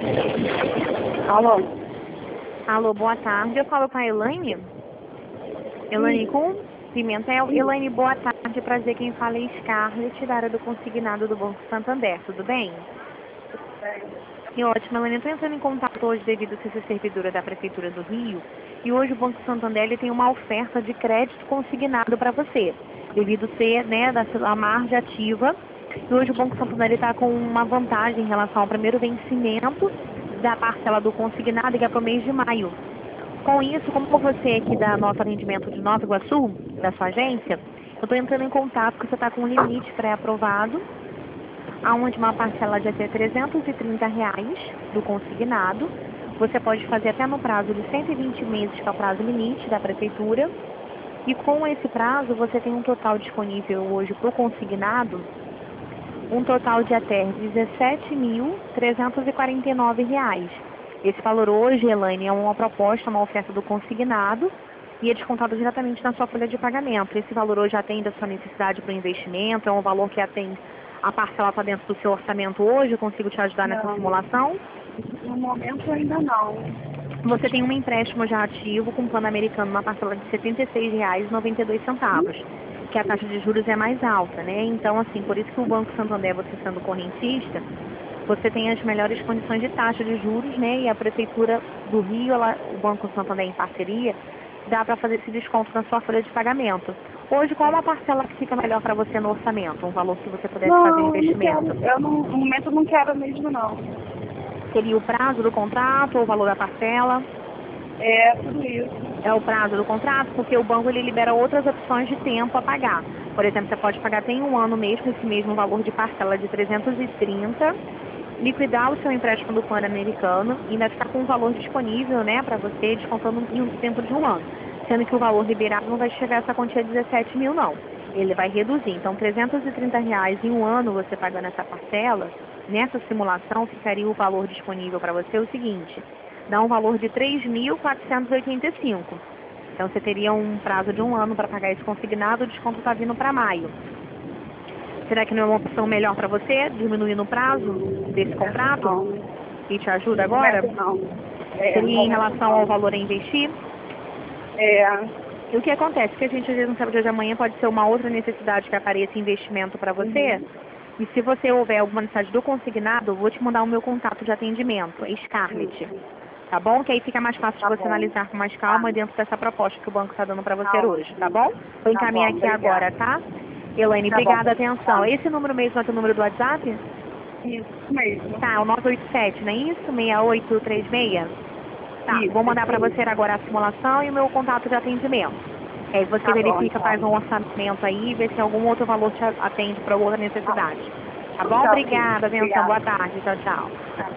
Alô? Alô, boa tarde. Eu falo com a Elaine. Elaine com Pimentel. Elaine, boa tarde. Prazer, quem fala é Scarlett, da área do consignado do Banco Santander. Tudo bem? Que ótimo, Elaine. Estou entrando em contato hoje devido a ser servidora da Prefeitura do Rio. E hoje o Banco Santander ele tem uma oferta de crédito consignado para você. Devido ser, né, da margem ativa. E hoje o Banco Santander está com uma vantagem em relação ao primeiro vencimento da parcela do consignado, que é para o mês de maio. Com isso, como você é aqui da nosso atendimento de Nova Iguaçu, da sua agência, eu estou entrando em contato porque você está com um limite pré-aprovado, aonde uma parcela de até R$ 330 do consignado. Você pode fazer até no prazo de 120 meses, que é o prazo limite da prefeitura. E com esse prazo, você tem um total disponível hoje para o consignado, um total de até R$ 17.349. Esse valor hoje, Elaine, é uma proposta, uma oferta do consignado e é descontado diretamente na sua folha de pagamento. Esse valor hoje atende a sua necessidade para o investimento, é um valor que atende a parcela está dentro do seu orçamento hoje, eu consigo te ajudar nessa simulação? No momento ainda não. Você tem um empréstimo já ativo com plano americano, uma parcela de R$ 76,92, que a taxa de juros é mais alta, né? Então, assim, por isso que o Banco Santander, você sendo correntista, você tem as melhores condições de taxa de juros, né? E a Prefeitura do Rio, o Banco Santander em parceria, dá para fazer esse desconto na sua folha de pagamento. Hoje, qual é uma parcela que fica melhor para você no orçamento? Um valor que você pudesse fazer Não, eu não investimento? quero. No momento eu não quero mesmo não. Seria o prazo do contrato ou o valor da parcela? É, tudo isso. É o prazo do contrato, porque o banco ele libera outras opções de tempo a pagar. Por exemplo, você pode pagar até em um ano mesmo esse mesmo valor de parcela de 330, liquidar o seu empréstimo do plano americano e ainda ficar com um valor disponível, né, para você, descontando em um tempo de um ano. Sendo que o valor liberado não vai chegar a essa quantia de 17 mil, não. Ele vai reduzir. Então, R$ 330 em um ano você pagando essa parcela, nessa simulação ficaria o valor disponível para você o seguinte: dá um valor de 3.485. Então você teria um prazo de um ano para pagar esse consignado, o desconto está vindo para maio. Será que não é uma opção melhor para você, diminuir no prazo desse contrato? E te ajuda No agora? momento não. Seria em No momento relação ao não. valor a investir? É. E o que acontece? Que a gente às vezes não sabe de hoje amanhã, pode ser uma outra necessidade que apareça investimento para você. E se você houver alguma necessidade do consignado, eu vou te mandar o meu contato de atendimento, é Scarlett. Tá bom? Que aí fica mais fácil de Tá você bom. analisar com mais calma dentro dessa proposta que o banco está dando para você Tá hoje, tá ótimo. bom? Vou Tá encaminhar bom, aqui agora, obrigada. tá? Elaine, Tá bom, obrigada, atenção. tá. Esse número mesmo é o teu número do WhatsApp? Isso mesmo. Tá, é o 987, não é isso? 6836? Tá, vou Isso, mandar isso para aí. você agora a simulação e o meu contato de atendimento. Aí você Tá bom, verifica, faz um então. orçamento aí, vê se algum outro valor te atende para outra necessidade. Tá bom? Tá ok. Obrigada, atenção. Boa Obrigada. tarde. Tchau, tchau.